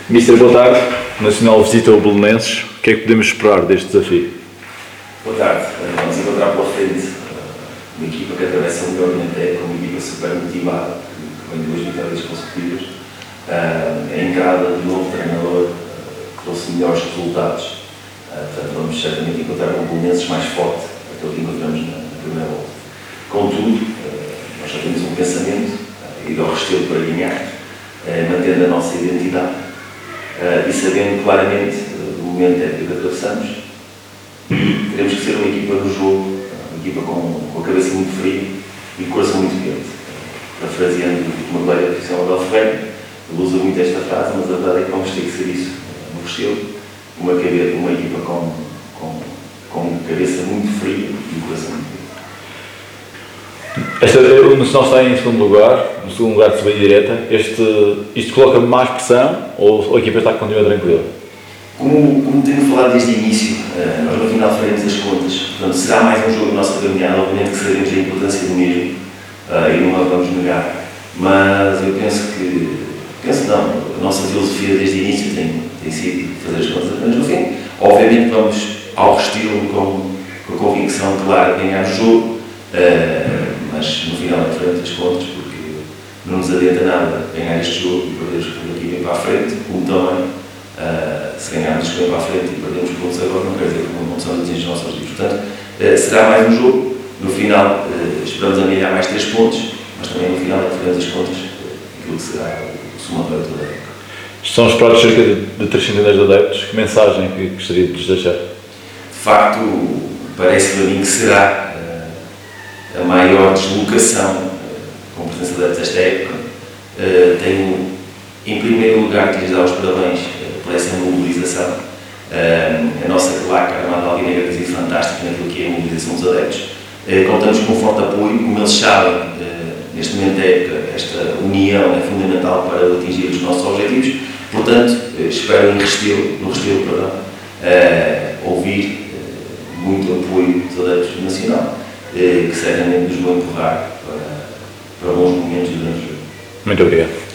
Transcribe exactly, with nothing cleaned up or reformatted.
Mister, boa tarde. Nacional visita o Belenenses. O que é que podemos esperar deste desafio? Boa tarde. Vamos encontrar pela frente uma equipa que atravessa o melhor na época, uma equipa super motivada, que vem de duas vitórias consecutivas. É encarada de novo treinador, que trouxe melhores resultados. Portanto, vamos certamente encontrar um Belenenses mais forte daquele que encontramos na primeira volta. Contudo, nós já temos um pensamento, ir ao Restelo para ganhar, mantendo a nossa identidade. Uh, e sabendo claramente uh, do momento épico que atravessamos, teremos que ser uma equipa no jogo, uma equipa com, com a cabeça muito fria e o coração muito quente. Uh, Parafraseando uma colega profissional do Alferreiro, ele usa muito esta frase, mas a verdade é que vamos ter que ser isso uh, no Restelo, uma, uma equipa com, com, com cabeça muito fria e o coração muito quente. Esta, o Nacional está em segundo lugar, no segundo lugar de subida direta. Este, isto coloca mais pressão ou a equipa está a continuar tranquila? Como, como tenho falado desde o início, uh, nós no final faremos as contas. Portanto, será mais um jogo da nossa caminhada, obviamente que sabemos a importância do mesmo uh, e não a vamos negar. Mas eu penso que, penso não, a nossa filosofia desde o início tem, tem sido fazer as contas apenas no fim. Obviamente vamos ao Restelo com, com a convicção clara de ganhar o jogo. Uh, mas no final é diferente as contas, porque não nos adianta nada ganhar este jogo e perdermos por aqui bem para a frente, como também, uh, se ganharmos bem para a frente e perdermos pontos agora, não quer dizer que não são os nossos objetivos. Portanto, uh, será mais um jogo, no final uh, esperamos amelhar mais três pontos, mas também no final é diferente as contas, uh, aquilo que será o somatório toda a época. Estão esperados cerca de três centenas de adeptos. Que mensagem que gostaria de lhes deixar? De facto, parece-me a mim que será a maior deslocação com a presença de adeptos desta época. Uh, tenho, em primeiro lugar, que lhes dar os parabéns uh, por essa mobilização. Uh, a nossa claque Armada Alvinegra tem sido fantástica naquilo que é a mobilização dos adeptos. Uh, contamos com um forte apoio, como eles sabem, uh, neste momento da época, esta união é fundamental para atingir os nossos objetivos. Portanto, uh, espero em Restelo, no Restelo, perdão, uh, ouvir uh, muito apoio dos adeptos do Nacional, que certamente nos vão empurrar para, para bons momentos durante o jogo. Muito obrigado.